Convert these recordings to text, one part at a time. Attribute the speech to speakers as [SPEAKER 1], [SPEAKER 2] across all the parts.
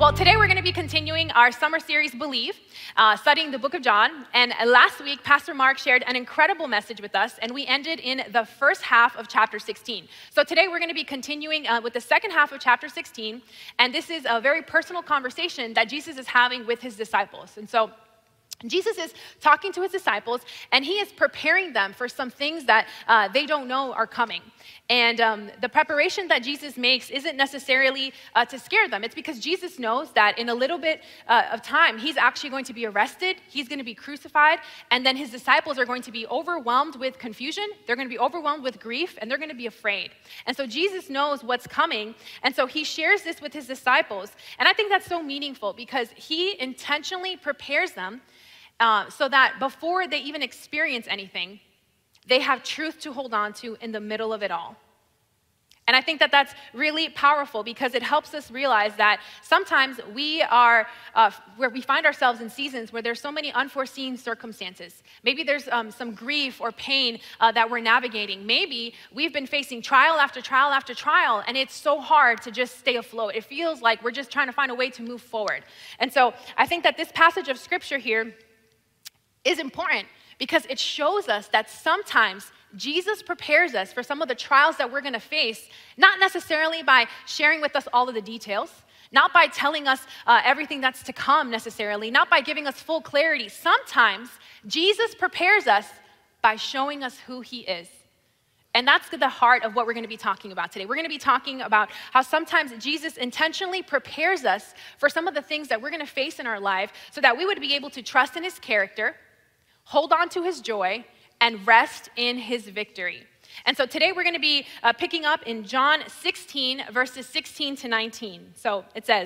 [SPEAKER 1] Well, today we're going to be continuing our summer series, Believe, studying the book of John. And last week, Pastor Mark shared an incredible message with us, and we ended in the first half of chapter 16. So today we're going to be continuing with the second half of chapter 16, and this is a very personal conversation that Jesus is having with his disciples. And so Jesus is talking to his disciples, and he is preparing them for some things that they don't know are coming. And the preparation that Jesus makes isn't necessarily to scare them. It's because Jesus knows that in a little bit of time, he's actually going to be arrested, he's going to be crucified, and then his disciples are going to be overwhelmed with confusion, they're going to be overwhelmed with grief, and they're going to be afraid. And so Jesus knows what's coming, and so he shares this with his disciples. And I think that's so meaningful because he intentionally prepares them so that before they even experience anything, they have truth to hold on to in the middle of it all. And I think that that's really powerful because it helps us realize that sometimes we are, where we find ourselves in seasons where there's so many unforeseen circumstances. Maybe there's some grief or pain that we're navigating. Maybe we've been facing trial after trial after trial, and it's so hard to just stay afloat. It feels like we're just trying to find a way to move forward. And so I think that this passage of scripture here is important because it shows us that sometimes Jesus prepares us for some of the trials that we're going to face, not necessarily by sharing with us all of the details, not by telling us everything that's to come necessarily, not by giving us full clarity. Sometimes Jesus prepares us by showing us who he is. And that's the heart of what we're going to be talking about today. We're going to be talking about how sometimes Jesus intentionally prepares us for some of the things that we're going to face in our life so that we would be able to trust in his character, hold on to his joy, and rest in his victory. And so today we're going to be picking up in John 16, verses 16 to 19. So it says,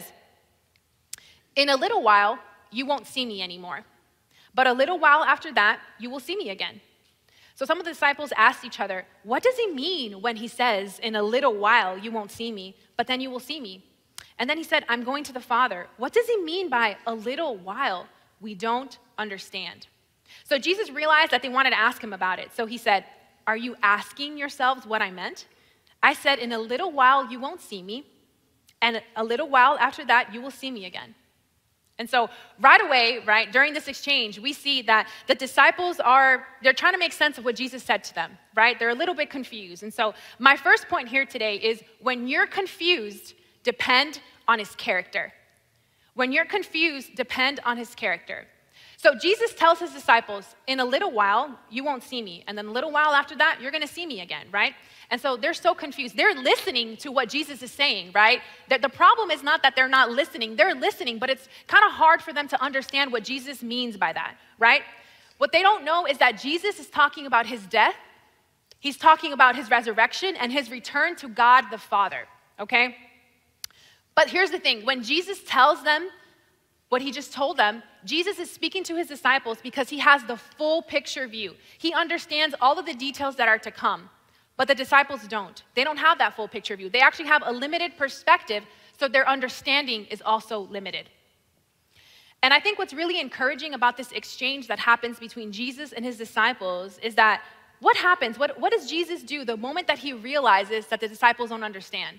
[SPEAKER 1] "In a little while, you won't see me anymore. But a little while after that, you will see me again." So some of the disciples asked each other, "What does he mean when he says, 'In a little while, you won't see me, but then you will see me'?" And then he said, "I'm going to the Father." What does he mean by a little while? We don't understand. So Jesus realized that they wanted to ask him about it. So he said, "Are you asking yourselves what I meant? I said, in a little while you won't see me, and a little while after that you will see me again." And so right away, right, during this exchange, we see that the disciples they're trying to make sense of what Jesus said to them, right? They're a little bit confused. And so my first point here today is when you're confused, depend on his character. When you're confused, depend on his character. So Jesus tells his disciples, in a little while, you won't see me. And then a little while after that, you're going to see me again, right? And so they're so confused. They're listening to what Jesus is saying, right? The problem is not that they're not listening. They're listening, but it's kind of hard for them to understand what Jesus means by that, right? What they don't know is that Jesus is talking about his death. He's talking about his resurrection and his return to God the Father, okay? But here's the thing. When Jesus tells them what he just told them, Jesus is speaking to his disciples because he has the full picture view. He understands all of the details that are to come, but the disciples don't. They don't have that full picture view. They actually have a limited perspective, so their understanding is also limited. And I think what's really encouraging about this exchange that happens between Jesus and his disciples is that what happens? What does Jesus do the moment that he realizes that the disciples don't understand?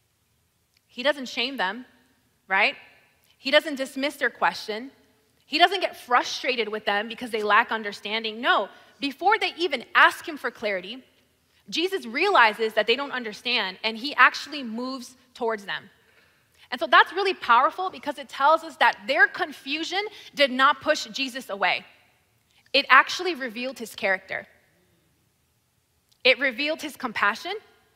[SPEAKER 1] He doesn't shame them, right? He doesn't dismiss their question. He doesn't get frustrated with them because they lack understanding. No, before they even ask him for clarity, Jesus realizes that they don't understand, and he actually moves towards them. And so that's really powerful because it tells us that their confusion did not push Jesus away. It actually revealed his character. It revealed his compassion.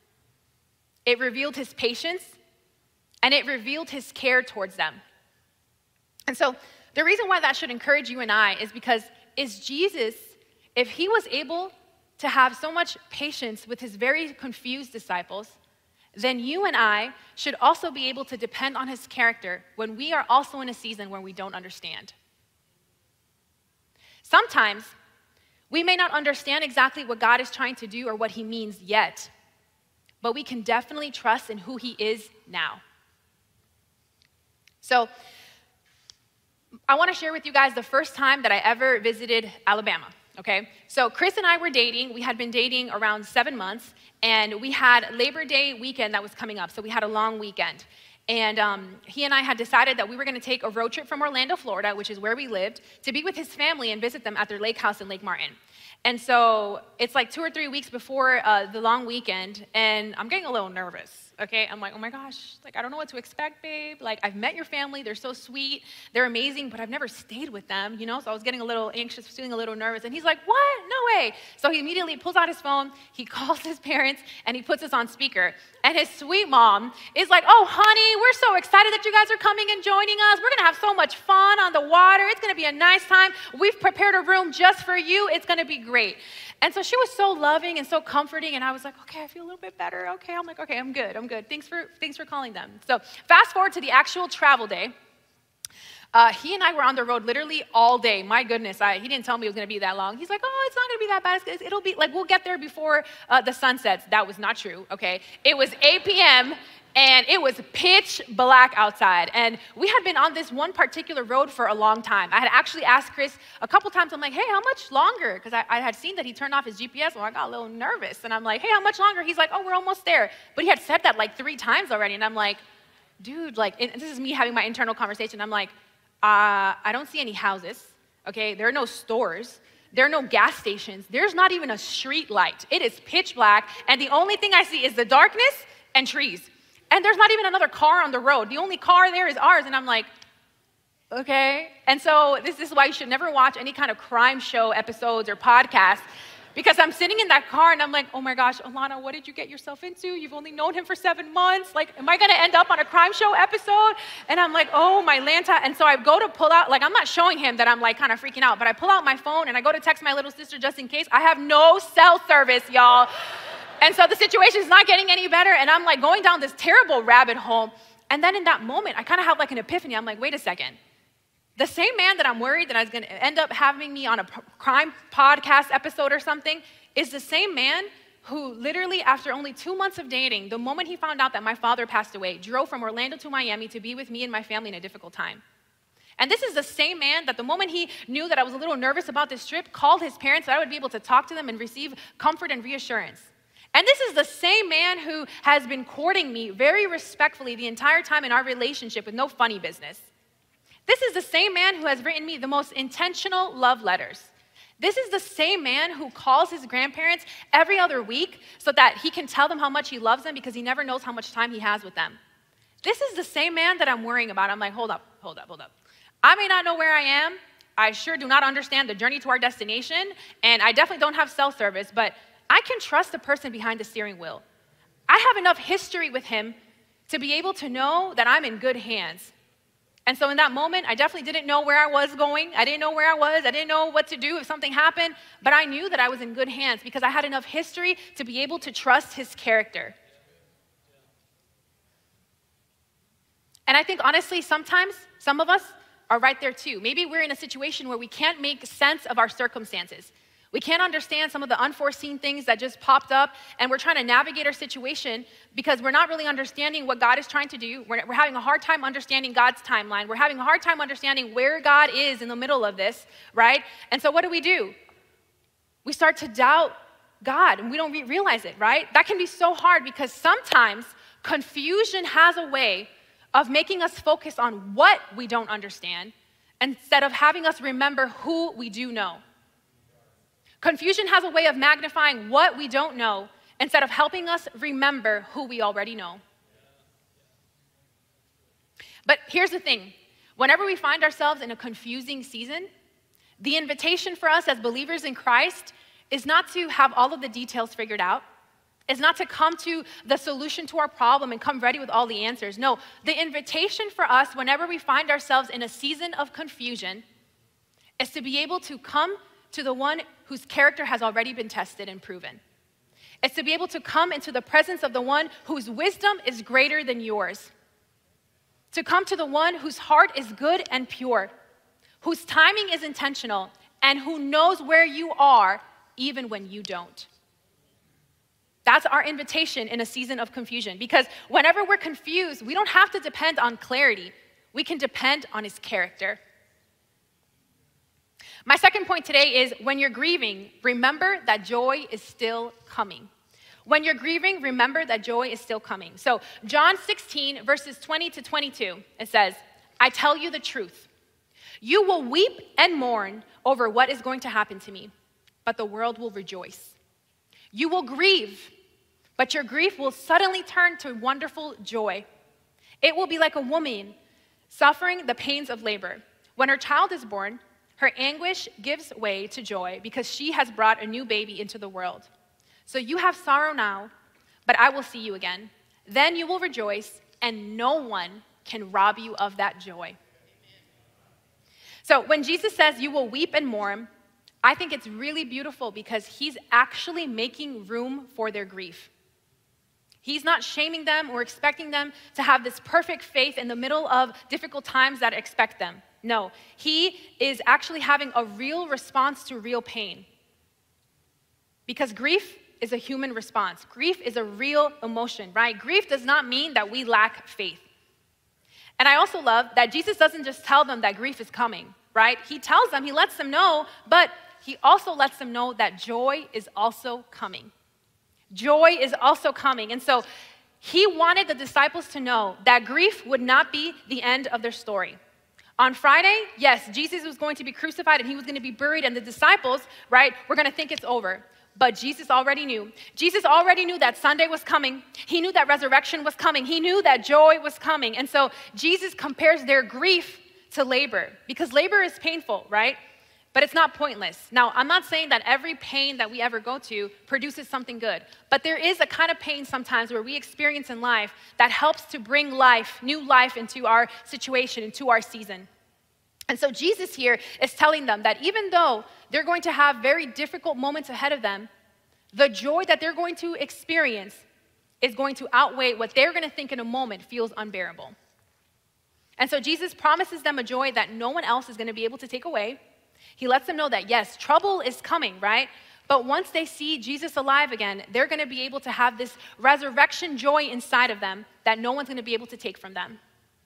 [SPEAKER 1] It revealed his patience, and it revealed his care towards them. And so the reason why that should encourage you and I is because Jesus, if he was able to have so much patience with his very confused disciples, then you and I should also be able to depend on his character when we are also in a season where we don't understand. Sometimes we may not understand exactly what God is trying to do or what he means yet, but we can definitely trust in who he is now. So I want to share with you guys the first time that I ever visited Alabama, okay? So Chris and I were dating. We had been dating around 7 months, and we had Labor Day weekend that was coming up, so we had a long weekend. And he and I had decided that we were going to take a road trip from Orlando, Florida, which is where we lived, to be with his family and visit them at their lake house in Lake Martin. And so it's like 2 or 3 weeks before the long weekend, and I'm getting a little nervous, okay? I'm like, oh my gosh, like I don't know what to expect, babe. Like I've met your family, they're so sweet, they're amazing, but I've never stayed with them, you know? So I was getting a little anxious, feeling a little nervous, and he's like, what? No way. So he immediately pulls out his phone, he calls his parents, and he puts us on speaker. And his sweet mom is like, oh honey, we're so excited that you guys are coming and joining us. We're gonna have so much fun on the water. It's gonna be a nice time. We've prepared a room just for you. It's gonna be great. And so she was so loving and so comforting, and I was like, okay, I feel a little bit better. Okay, I'm like, okay, I'm good. Thanks for calling them. So fast forward to the actual travel day. He and I were on the road literally all day. My goodness, he didn't tell me it was gonna be that long. He's like, oh, it's not gonna be that bad. It'll be like, we'll get there before the sun sets. That was not true, okay? It was 8 p.m., and it was pitch black outside. And we had been on this one particular road for a long time. I had actually asked Chris a couple times, I'm like, hey, how much longer? Because I had seen that he turned off his GPS, so I got a little nervous. And I'm like, hey, how much longer? He's like, oh, we're almost there. But he had said that like 3 times already. And I'm like, dude, like, and this is me having my internal conversation. I'm like, I don't see any houses, okay? There are no stores. There are no gas stations. There's not even a street light. It is pitch black, and the only thing I see is the darkness and trees. And there's not even another car on the road. The only car there is ours, and I'm like, okay. And so this is why you should never watch any kind of crime show episodes or podcasts, because I'm sitting in that car, and I'm like, oh my gosh, Alana, what did you get yourself into? You've only known him for 7 months. Like, am I gonna end up on a crime show episode? And I'm like, oh my Lanta. And so I go to pull out, like I'm not showing him that I'm like kind of freaking out, but I pull out my phone, and I go to text my little sister just in case. I have no cell service, y'all. And so the situation is not getting any better, and I'm like going down this terrible rabbit hole. And then in that moment, I kind of have like an epiphany. I'm like, wait a second. The same man that I'm worried that I was going to end up having me on a crime podcast episode or something is the same man who literally after only 2 months of dating, the moment he found out that my father passed away, drove from Orlando to Miami to be with me and my family in a difficult time. And this is the same man that the moment he knew that I was a little nervous about this trip, called his parents so I would be able to talk to them and receive comfort and reassurance. And this is the same man who has been courting me very respectfully the entire time in our relationship with no funny business. This is the same man who has written me the most intentional love letters. This is the same man who calls his grandparents every other week so that he can tell them how much he loves them because he never knows how much time he has with them. This is the same man that I'm worrying about. I'm like, hold up. I may not know where I am. I sure do not understand the journey to our destination, and I definitely don't have cell service, but I can trust the person behind the steering wheel. I have enough history with him to be able to know that I'm in good hands. And so in that moment, I definitely didn't know where I was going. I didn't know where I was. I didn't know what to do if something happened, but I knew that I was in good hands because I had enough history to be able to trust his character. And I think honestly, sometimes some of us are right there too. Maybe we're in a situation where we can't make sense of our circumstances. We can't understand some of the unforeseen things that just popped up, and we're trying to navigate our situation because we're not really understanding what God is trying to do. We're having a hard time understanding God's timeline. We're having a hard time understanding where God is in the middle of this, right? And so what do? We start to doubt God, and we don't realize it, right? That can be so hard because sometimes confusion has a way of making us focus on what we don't understand instead of having us remember who we do know. Confusion has a way of magnifying what we don't know instead of helping us remember who we already know. But here's the thing. Whenever we find ourselves in a confusing season, the invitation for us as believers in Christ is not to have all of the details figured out. It's not to come to the solution to our problem and come ready with all the answers. No, the invitation for us whenever we find ourselves in a season of confusion is to be able to come to the one whose character has already been tested and proven. It's to be able to come into the presence of the one whose wisdom is greater than yours. To come to the one whose heart is good and pure, whose timing is intentional, and who knows where you are even when you don't. That's our invitation in a season of confusion, because whenever we're confused, we don't have to depend on clarity. We can depend on his character. My second point today is when you're grieving, remember that joy is still coming. When you're grieving, remember that joy is still coming. So John 16, verses 20 to 22, it says, I tell you the truth. You will weep and mourn over what is going to happen to me, but the world will rejoice. You will grieve, but your grief will suddenly turn to wonderful joy. It will be like a woman suffering the pains of labor. When her child is born, her anguish gives way to joy because she has brought a new baby into the world. So you have sorrow now, but I will see you again. Then you will rejoice, and no one can rob you of that joy. So when Jesus says you will weep and mourn, I think it's really beautiful because he's actually making room for their grief. He's not shaming them or expecting them to have this perfect faith in the middle of difficult times that expect them. No, he is actually having a real response to real pain. Because grief is a human response. Grief is a real emotion, right? Grief does not mean that we lack faith. And I also love that Jesus doesn't just tell them that grief is coming, right? He tells them, he lets them know, but he also lets them know that joy is also coming. Joy is also coming. And so he wanted the disciples to know that grief would not be the end of their story. On Friday, yes, Jesus was going to be crucified and he was going to be buried, and the disciples, right, were going to think it's over. But Jesus already knew. Jesus already knew that Sunday was coming. He knew that resurrection was coming. He knew that joy was coming. And so Jesus compares their grief to labor, because labor is painful, right? But it's not pointless. Now, I'm not saying that every pain that we ever go to produces something good, but there is a kind of pain sometimes where we experience in life that helps to bring life, new life into our situation, into our season. And so Jesus here is telling them that even though they're going to have very difficult moments ahead of them, the joy that they're going to experience is going to outweigh what they're going to think in a moment feels unbearable. And so Jesus promises them a joy that no one else is going to be able to take away. He lets them know that, yes, trouble is coming, right? But once they see Jesus alive again, they're going to be able to have this resurrection joy inside of them that no one's going to be able to take from them.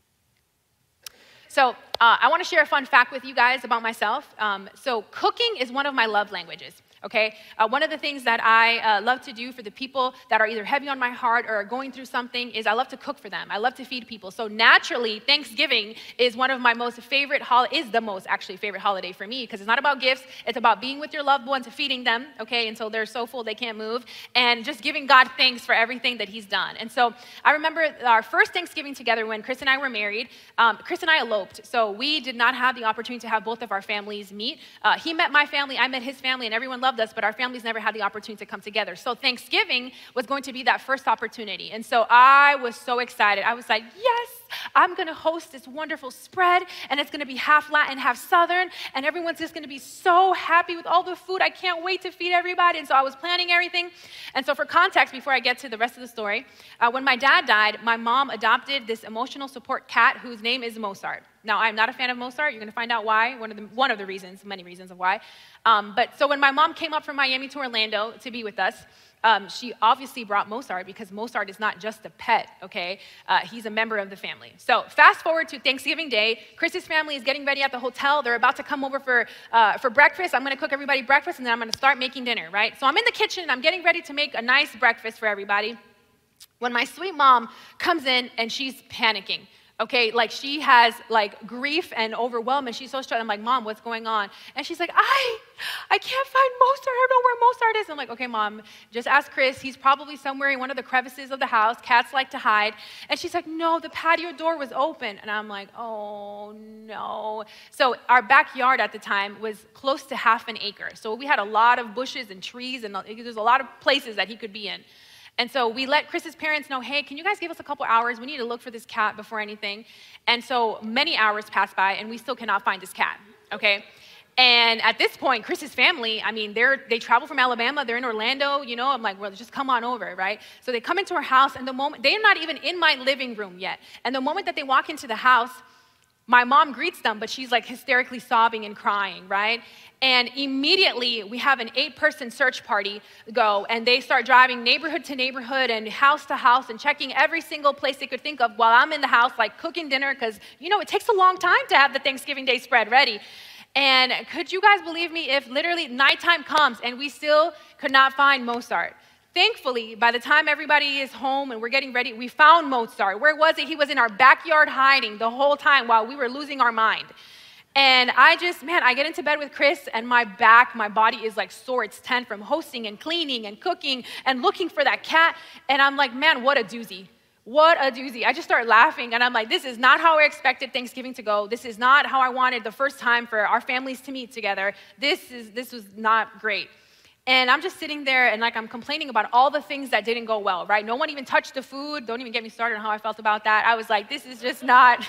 [SPEAKER 1] So I want to share a fun fact with you guys about myself. So cooking is one of my love languages. Okay, one of the things that I love to do for the people that are either heavy on my heart or are going through something is I love to cook for them. I love to feed people. So naturally, Thanksgiving is one of my most favorite is the most actually favorite holiday for me, because it's not about gifts. It's about being with your loved ones and feeding them. Okay, until they're so full they can't move, and just giving God thanks for everything that He's done. And so I remember our first Thanksgiving together when Chris and I were married. Chris and I eloped, so we did not have the opportunity to have both of our families meet. He met my family, I met his family, and everyone loved us, but our families never had the opportunity to come together. So Thanksgiving was going to be that first opportunity. And so I was so excited. I was like, yes, I'm going to host this wonderful spread, and it's going to be half Latin, half Southern, and everyone's just going to be so happy with all the food. I can't wait to feed everybody. And so I was planning everything. And so for context, before I get to the rest of the story, when my dad died, my mom adopted this emotional support cat whose name is Mozart. Now, I'm not a fan of Mozart. You're going to find out why. One of the reasons, many reasons of why. But so when my mom came up from Miami to Orlando to be with us, she obviously brought Mozart, because Mozart is not just a pet, okay? He's a member of the family. So fast forward to Thanksgiving Day. Chris's family is getting ready at the hotel. They're about to come over for breakfast. I'm going to cook everybody breakfast, and then I'm going to start making dinner, right? So I'm in the kitchen, and I'm getting ready to make a nice breakfast for everybody, when my sweet mom comes in, and she's panicking. Okay, like she has like grief and overwhelm, and she's so stressed. I'm like, Mom, what's going on? And she's like, I can't find Mozart. I don't know where Mozart is. I'm like, okay, Mom, just ask Chris. He's probably somewhere in one of the crevices of the house. Cats like to hide. And she's like, no, the patio door was open. And I'm like, oh no. So our backyard at the time was close to half an acre. So we had a lot of bushes and trees, and there's a lot of places that he could be in. And so we let Chris's parents know, hey, can you guys give us a couple hours? We need to look for this cat before anything. And so many hours passed by, and we still cannot find this cat, okay? And at this point, Chris's family, I mean, they travel from Alabama. They're in Orlando, you know. I'm like, well, just come on over, right? So they come into our house, and the moment, they're not even in my living room yet. And the moment that they walk into the house, my mom greets them, but she's like hysterically sobbing and crying, right? And immediately we have an 8-person search party go, and they start driving neighborhood to neighborhood and house to house and checking every single place they could think of while I'm in the house, like cooking dinner, because, you know, it takes a long time to have the Thanksgiving Day spread ready. And could you guys believe me if literally nighttime comes and we still could not find Mozart? Thankfully, by the time everybody is home and we're getting ready, we found Mozart. Where was he? He was in our backyard hiding the whole time while we were losing our mind. And I get into bed with Chris and my body is like sore. It's tense from hosting and cleaning and cooking and looking for that cat. And I'm like, man, what a doozy. What a doozy. I just started laughing and I'm like, this is not how I expected Thanksgiving to go. This is not how I wanted the first time for our families to meet together. This was not great. And I'm just sitting there and like I'm complaining about all the things that didn't go well, right? No one even touched the food. Don't even get me started on how I felt about that. I was like, this was just not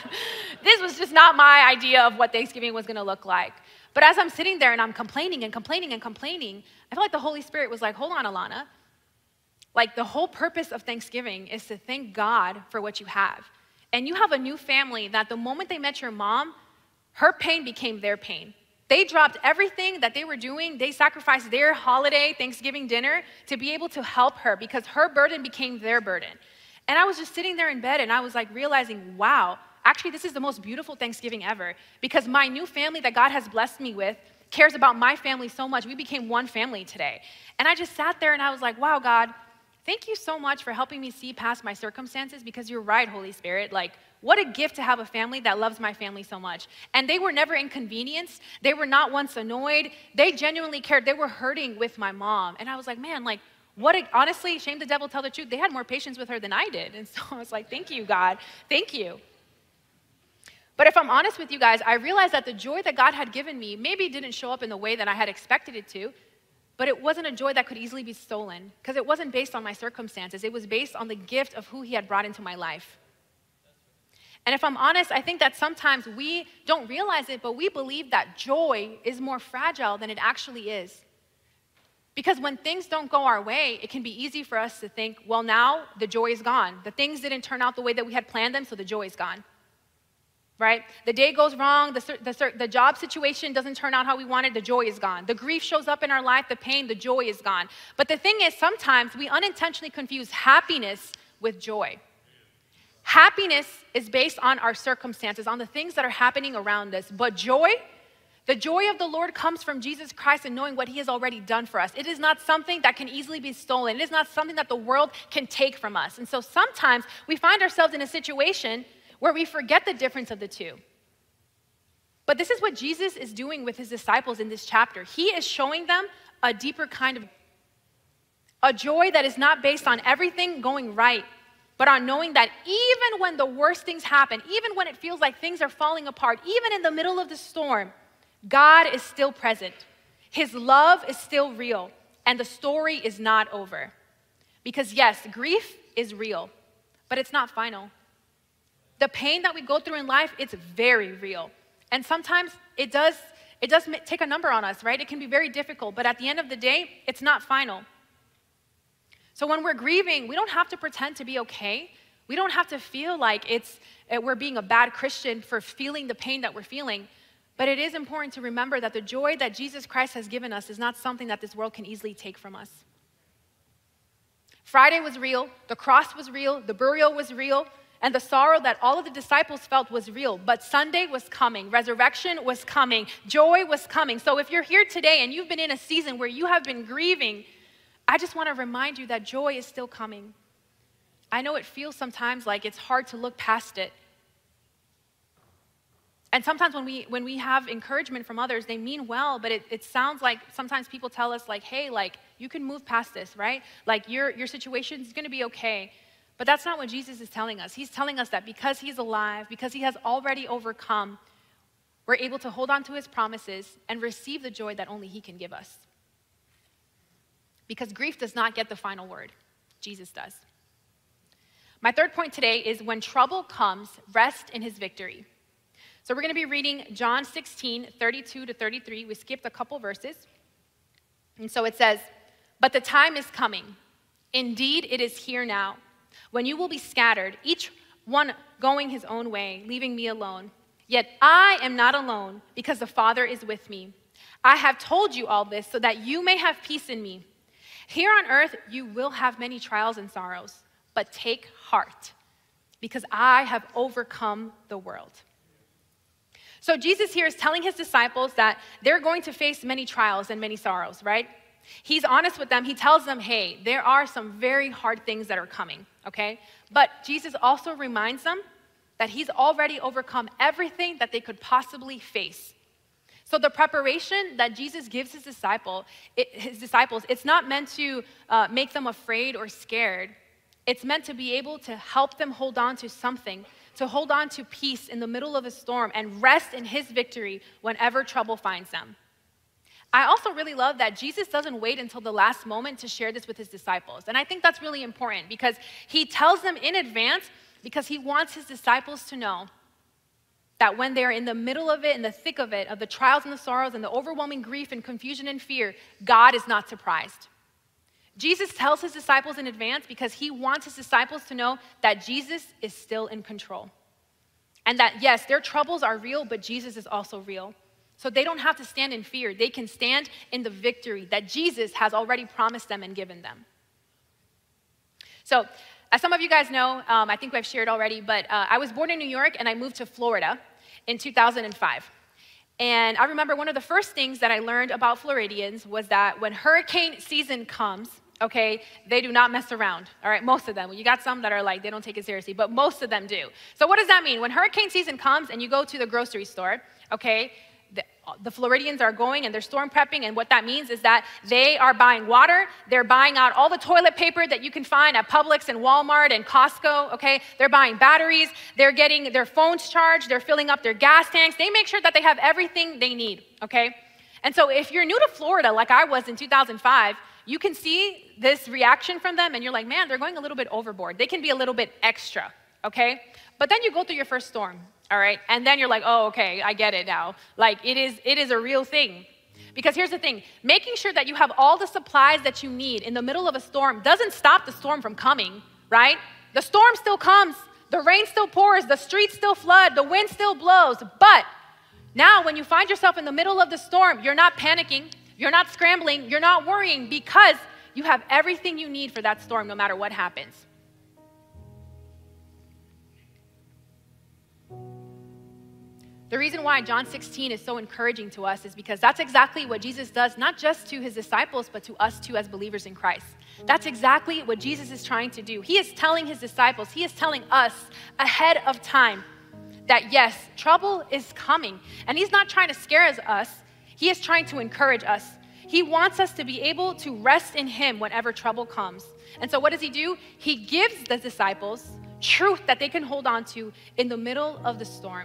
[SPEAKER 1] my idea of what Thanksgiving was gonna look like. But as I'm sitting there and I'm complaining and complaining and complaining, I feel like the Holy Spirit was like, hold on, Alana. Like the whole purpose of Thanksgiving is to thank God for what you have. And you have a new family that the moment they met your mom, her pain became their pain. They dropped everything that they were doing. They sacrificed their holiday Thanksgiving dinner to be able to help her because her burden became their burden. And I was just sitting there in bed and I was like realizing, wow, actually this is the most beautiful Thanksgiving ever because my new family that God has blessed me with cares about my family so much. We became one family today. And I just sat there and I was like, wow, God, thank you so much for helping me see past my circumstances because you're right, Holy Spirit. Like, what a gift to have a family that loves my family so much. And they were never inconvenienced. They were not once annoyed. They genuinely cared. They were hurting with my mom. And I was like, man, like, honestly, shame the devil, tell the truth. They had more patience with her than I did. And so I was like, thank you, God. Thank you. But if I'm honest with you guys, I realized that the joy that God had given me maybe didn't show up in the way that I had expected it to. But it wasn't a joy that could easily be stolen because it wasn't based on my circumstances. It was based on the gift of who he had brought into my life. And if I'm honest, I think that sometimes we don't realize it, but we believe that joy is more fragile than it actually is. Because when things don't go our way, it can be easy for us to think, well, now the joy is gone. The things didn't turn out the way that we had planned them, so the joy is gone. Right? The day goes wrong, the job situation doesn't turn out how we wanted, the joy is gone. The grief shows up in our life, the pain, the joy is gone. But the thing is, sometimes we unintentionally confuse happiness with joy. Happiness is based on our circumstances, on the things that are happening around us. But joy, the joy of the Lord comes from Jesus Christ and knowing what he has already done for us. It is not something that can easily be stolen. It is not something that the world can take from us. And so sometimes we find ourselves in a situation where we forget the difference of the two. But this is what Jesus is doing with his disciples in this chapter. He is showing them a deeper kind of a joy that is not based on everything going right, but on knowing that even when the worst things happen, even when it feels like things are falling apart, even in the middle of the storm, God is still present. His love is still real, and the story is not over. Because yes, grief is real, but it's not final. The pain that we go through in life, it's very real. And sometimes it does take a number on us, right? It can be very difficult, but at the end of the day, it's not final. So when we're grieving, we don't have to pretend to be okay. We don't have to feel like we're being a bad Christian for feeling the pain that we're feeling. But it is important to remember that the joy that Jesus Christ has given us is not something that this world can easily take from us. Friday was real, the cross was real, the burial was real, and the sorrow that all of the disciples felt was real. But Sunday was coming, resurrection was coming, joy was coming. So if you're here today and you've been in a season where you have been grieving, I just want to remind you that joy is still coming. I know it feels sometimes like it's hard to look past it. And sometimes when we have encouragement from others, they mean well, but it sounds like sometimes people tell us like, hey, like you can move past this, right? Like your situation is going to be okay. But that's not what Jesus is telling us. He's telling us that because he's alive, because he has already overcome, we're able to hold on to his promises and receive the joy that only he can give us. Because grief does not get the final word. Jesus does. My third point today is when trouble comes, rest in his victory. So we're going to be reading John 16, 32 to 33. We skipped a couple verses. And so it says, "But the time is coming. Indeed, it is here now, when you will be scattered, each one going his own way, leaving me alone. Yet I am not alone, because the Father is with me. I have told you all this so that you may have peace in me. Here on earth, you will have many trials and sorrows, but take heart, because I have overcome the world." So Jesus here is telling his disciples that they're going to face many trials and many sorrows, right? He's honest with them. He tells them, hey, there are some very hard things that are coming, okay? But Jesus also reminds them that he's already overcome everything that they could possibly face. So the preparation that Jesus gives his disciples, it's not meant to make them afraid or scared. It's meant to be able to help them hold on to something, to hold on to peace in the middle of a storm and rest in his victory whenever trouble finds them. I also really love that Jesus doesn't wait until the last moment to share this with his disciples. And I think that's really important because he tells them in advance because he wants his disciples to know that when they're in the middle of it, in the thick of it, of the trials and the sorrows and the overwhelming grief and confusion and fear, God is not surprised. Jesus tells his disciples in advance because he wants his disciples to know that Jesus is still in control. And that, yes, their troubles are real, but Jesus is also real. So they don't have to stand in fear. They can stand in the victory that Jesus has already promised them and given them. So, as some of you guys know, I think I've shared already, but I was born in New York and I moved to Florida in 2005. And I remember one of the first things that I learned about Floridians was that when hurricane season comes, okay, they do not mess around, all right, most of them. You got some that are like, they don't take it seriously, but most of them do. So what does that mean? When hurricane season comes and you go to the grocery store, okay, the Floridians are going and they're storm prepping, and what that means is that they are buying water, they're buying out all the toilet paper that you can find at Publix and Walmart and Costco, okay? They're buying batteries, they're getting their phones charged, they're filling up their gas tanks. They make sure that they have everything they need, okay? And so if you're new to Florida like I was in 2005, you can see this reaction from them and you're like, man, they're going a little bit overboard. They can be a little bit extra, okay? But then you go through your first storm. All right, and then you're like, oh, okay, I get it now. Like, it is a real thing. Because here's the thing, making sure that you have all the supplies that you need in the middle of a storm doesn't stop the storm from coming, right? The storm still comes, the rain still pours, the streets still flood, the wind still blows. But now when you find yourself in the middle of the storm, you're not panicking, you're not scrambling, you're not worrying because you have everything you need for that storm no matter what happens. The reason why John 16 is so encouraging to us is because that's exactly what Jesus does, not just to his disciples, but to us too as believers in Christ. That's exactly what Jesus is trying to do. He is telling his disciples, he is telling us ahead of time that yes, trouble is coming. And he's not trying to scare us, he is trying to encourage us. He wants us to be able to rest in him whenever trouble comes. And so what does he do? He gives the disciples truth that they can hold on to in the middle of the storm.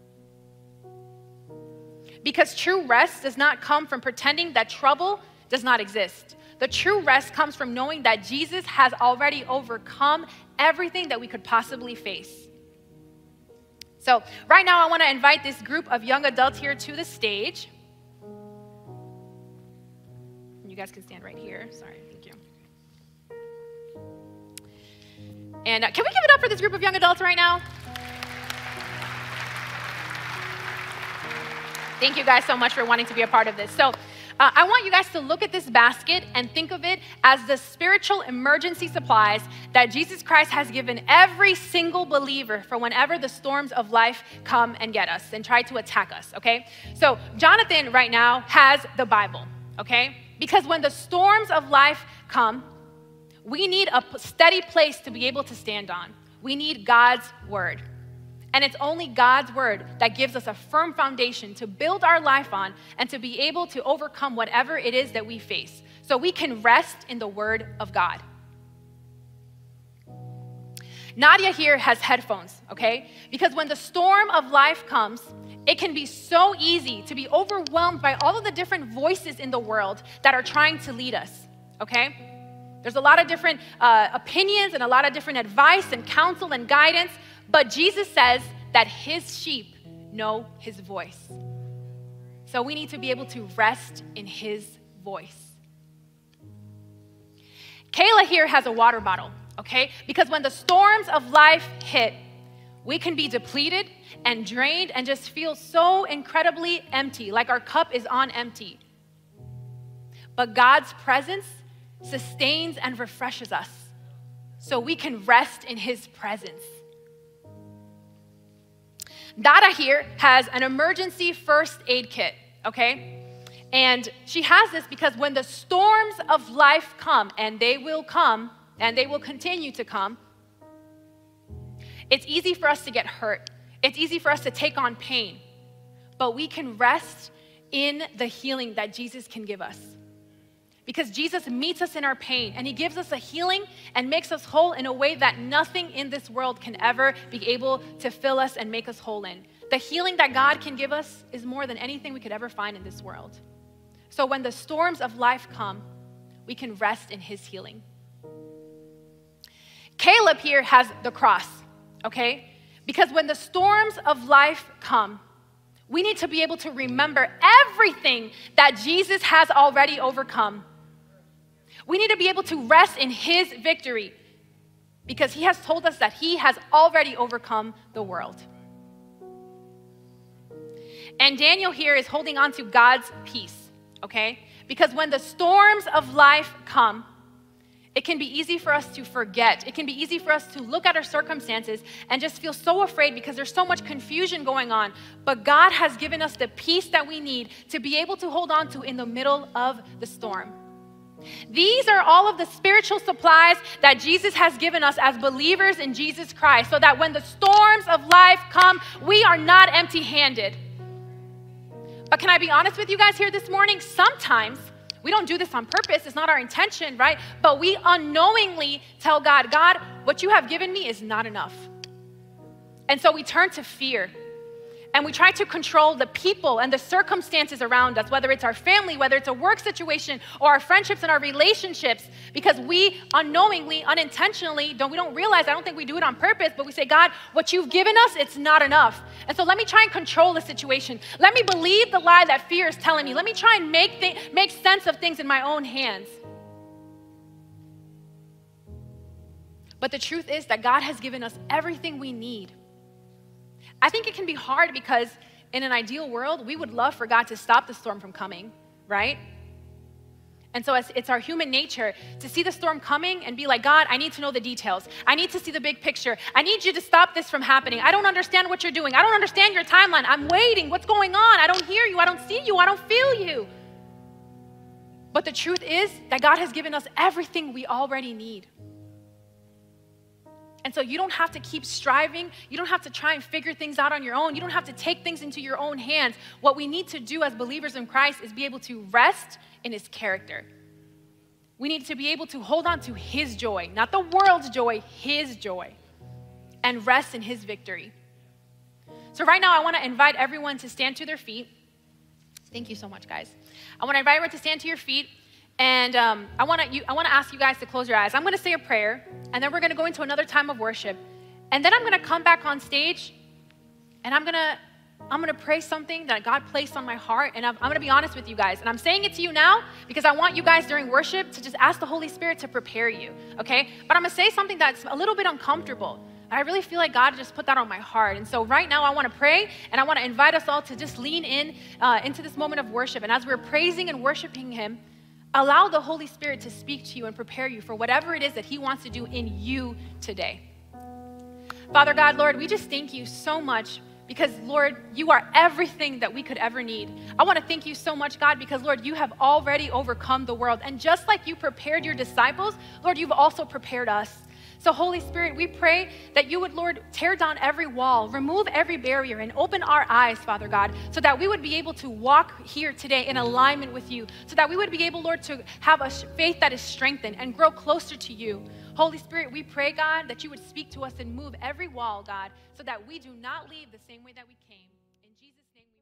[SPEAKER 1] Because true rest does not come from pretending that trouble does not exist. The true rest comes from knowing that Jesus has already overcome everything that we could possibly face. So right now I want to invite this group of young adults here to the stage. You guys can stand right here. Sorry, thank you. And can we give it up for this group of young adults right now? Thank you guys so much for wanting to be a part of this. So I want you guys to look at this basket and think of it as the spiritual emergency supplies that Jesus Christ has given every single believer for whenever the storms of life come and get us and try to attack us, okay? So Jonathan right now has the Bible, okay? Because when the storms of life come, we need a steady place to be able to stand on. We need God's word. And it's only God's word that gives us a firm foundation to build our life on and to be able to overcome whatever it is that we face. So we can rest in the word of God. Nadia here has headphones, okay? Because when the storm of life comes, it can be so easy to be overwhelmed by all of the different voices in the world that are trying to lead us, okay? There's a lot of different opinions and a lot of different advice and counsel and guidance. But Jesus says that his sheep know his voice. So we need to be able to rest in his voice. Kayla here has a water bottle, okay? Because when the storms of life hit, we can be depleted and drained and just feel so incredibly empty, like our cup is on empty. But God's presence sustains and refreshes us so we can rest in his presence. Dada here has an emergency first aid kit, okay? And she has this because when the storms of life come, and they will come, and they will continue to come, it's easy for us to get hurt. It's easy for us to take on pain. But we can rest in the healing that Jesus can give us. Because Jesus meets us in our pain, and he gives us a healing and makes us whole in a way that nothing in this world can ever be able to fill us and make us whole in. The healing that God can give us is more than anything we could ever find in this world. So when the storms of life come, we can rest in his healing. Caleb here has the cross, okay? Because when the storms of life come, we need to be able to remember everything that Jesus has already overcome. We need to be able to rest in his victory because he has told us that he has already overcome the world. And Daniel here is holding on to God's peace, okay? Because when the storms of life come, it can be easy for us to forget. It can be easy for us to look at our circumstances and just feel so afraid because there's so much confusion going on. But God has given us the peace that we need to be able to hold on to in the middle of the storm. These are all of the spiritual supplies that Jesus has given us as believers in Jesus Christ, so that when the storms of life come, we are not empty-handed. But can I be honest with you guys here this morning? Sometimes we don't do this on purpose. It's not our intention, right? But we unknowingly tell God, God, what you have given me is not enough. And so we turn to fear. And we try to control the people and the circumstances around us, whether it's our family, whether it's a work situation, or our friendships and our relationships, because we unknowingly, unintentionally, we don't realize, I don't think we do it on purpose, but we say, God, what you've given us, it's not enough. And so let me try and control the situation. Let me believe the lie that fear is telling me. Let me try and make sense of things in my own hands. But the truth is that God has given us everything we need. I think it can be hard because in an ideal world, we would love for God to stop the storm from coming, right? And so it's our human nature to see the storm coming and be like, God, I need to know the details. I need to see the big picture. I need you to stop this from happening. I don't understand what you're doing. I don't understand your timeline. I'm waiting. What's going on? I don't hear you. I don't see you. I don't feel you. But the truth is that God has given us everything we already need. And so you don't have to keep striving. You don't have to try and figure things out on your own. You don't have to take things into your own hands. What we need to do as believers in Christ is be able to rest in his character. We need to be able to hold on to his joy, not the world's joy, his joy, and rest in his victory. So right now I want to invite everyone to stand to their feet. Thank you so much, guys. I want to invite everyone to stand to your feet. And I want to ask you guys to close your eyes. I'm going to say a prayer, and then we're going to go into another time of worship. And then I'm going to come back on stage, and I'm going to pray something that God placed on my heart. And I'm going to be honest with you guys. And I'm saying it to you now because I want you guys during worship to just ask the Holy Spirit to prepare you, okay? But I'm going to say something that's a little bit uncomfortable. I really feel like God just put that on my heart. And so right now I want to pray, and I want to invite us all to just lean in into this moment of worship. And as we're praising and worshiping him, allow the Holy Spirit to speak to you and prepare you for whatever it is that he wants to do in you today. Father God, Lord, we just thank you so much because, Lord, you are everything that we could ever need. I want to thank you so much, God, because, Lord, you have already overcome the world. And just like you prepared your disciples, Lord, you've also prepared us. So Holy Spirit, we pray that you would, Lord, tear down every wall, remove every barrier, and open our eyes, Father God, so that we would be able to walk here today in alignment with you, so that we would be able, Lord, to have a faith that is strengthened and grow closer to you. Holy Spirit, we pray, God, that you would speak to us and move every wall, God, so that we do not leave the same way that we came. In Jesus' name.